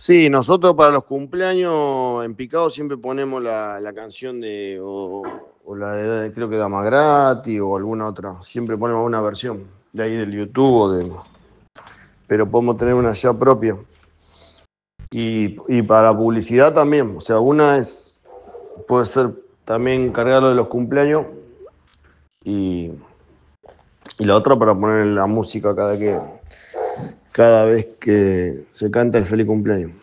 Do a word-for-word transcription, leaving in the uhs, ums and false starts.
Sí, nosotros para los cumpleaños en Picado siempre ponemos la, la canción de, o, o la de, creo que Dama Gratis o alguna otra. Siempre ponemos una versión de ahí del YouTube o de, pero podemos tener una ya propia. Y, y para publicidad también, o sea, una es, puede ser también cargarlo de los cumpleaños y, y la otra para poner la música cada que, cada vez que se canta el feliz cumpleaños.